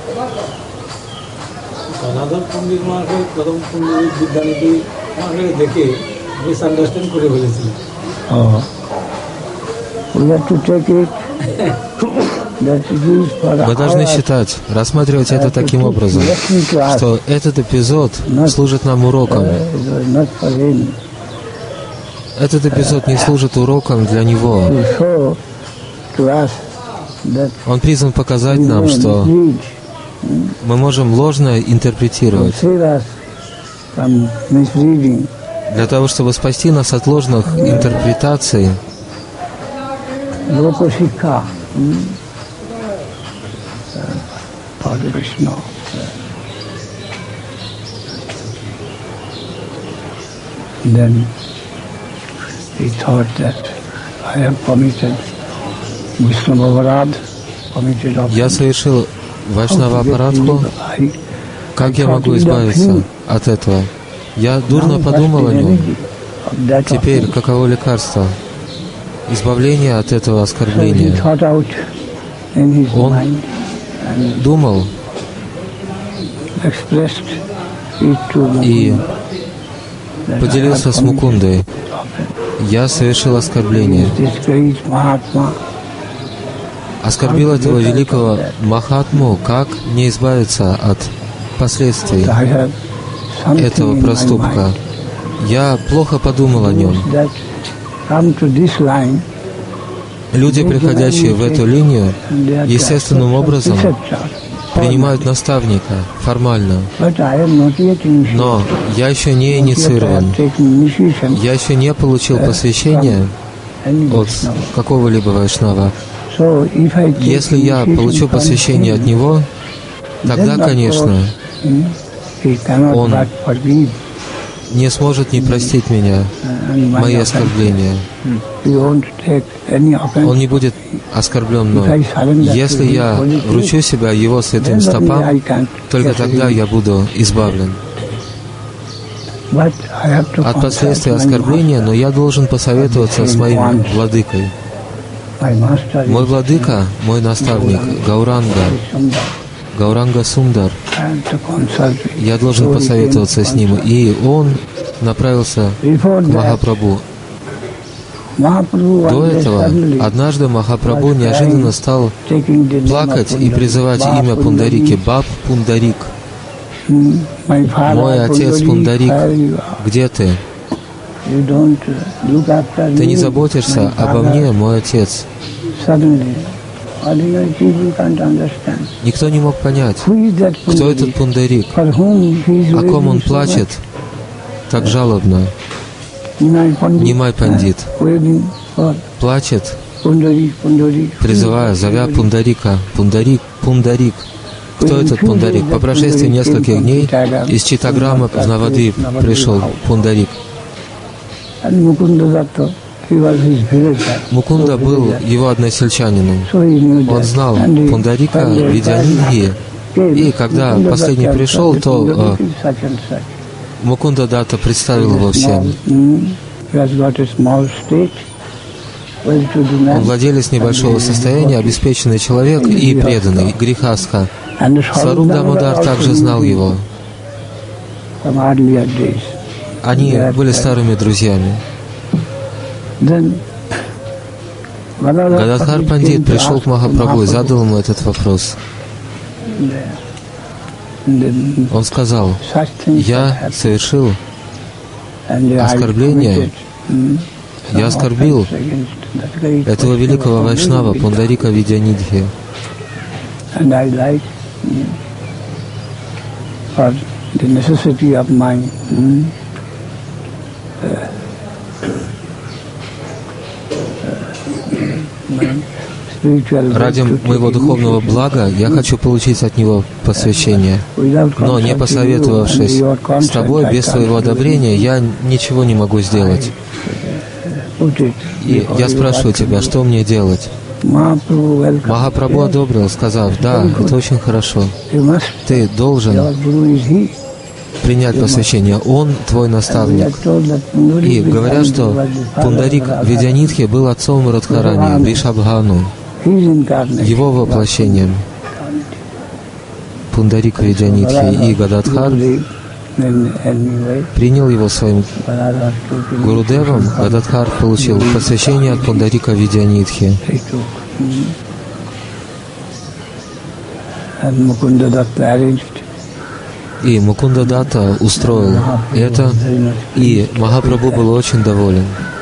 Another Pandit Maharaj, Kadam Pandit Vidyanidhi Maharaj দেখে misunderstand করে ফেলেছিলেন। We have to take it. Мы должны считать, рассматривать это таким образом, что этот эпизод служит нам уроком. Этот эпизод не служит уроком для него. Он призван показать нам, что мы можем ложно интерпретировать. Для того, чтобы спасти нас от ложных интерпретаций, Then he thought that I have committed Vaishnava-aparadh, я совершил Вайшнава-апарадху. Как я могу избавиться от этого? Я дурно подумал о нем. Теперь каково лекарство? Избавление от этого оскорбления. Он думал и поделился с Мукундой. Я совершил оскорбление. Оскорбил этого великого Махатму. Как мне избавиться от последствий этого проступка? Я плохо подумал о нем. Люди, приходящие в эту линию, естественным образом принимают наставника формально. Но я еще не инициирован. Я еще не получил посвящение от какого-либо вайшнава. Если я получу посвящение от него, тогда, конечно, он не сможет не простить меня, мои оскорбления. Он не будет оскорблен мной. Если я вручу себя его святым стопам, только тогда я буду избавлен от последствий оскорбления, но я должен посоветоваться с моим владыкой. Мой владыка, мой наставник, Гауранга Сундар. Я должен посоветоваться с ним. И он направился к Махапрабху. До этого однажды Махапрабху неожиданно стал плакать и призывать имя Пундарики. Баб Пундарик. Мой отец Пундарик, где ты? Ты не заботишься обо мне, мой отец. Никто не мог понять, кто этот Пундарик, о ком он плачет так жалобно. Нимай Пандит плачет, призывая, зовя Пундарика. Пундарик, Пундарик. Кто этот Пундарик? По прошествии нескольких дней из Читтаграма в Навадвип пришел Пундарик. Мукунда был его односельчанином. Он знал Пундарика Видянидхи. И когда последний пришел, то Мукунда Датта представил его всем. Он владелец небольшого состояния, обеспеченный человек и преданный, грихастха. Сваруб Дамодар также знал его. Они были старыми друзьями. Гададхар Пандит пришел к Махапрабху и задал ему этот вопрос. Он сказал: я совершил оскорбление, я оскорбил этого великого вайшнава Пундарика Видянидхи. Ради моего духовного блага я хочу получить от него посвящение. Но не посоветовавшись с тобой, без твоего одобрения, я ничего не могу сделать. И я спрашиваю тебя, что мне делать? Махапрабху одобрил, сказав: да, это очень хорошо. Ты должен принять посвящение. Он твой наставник. И говорят, что Пундарик Видянидхи был отцом Радхарани, Вришабхану, его воплощением. Пундарик Видянитхи и Гададхар принял его своим Гурудевом, Гададхар получил посвящение от Пундарика Видянитхи. И Мукунда Датта устроил это, и Махапрабху был очень доволен.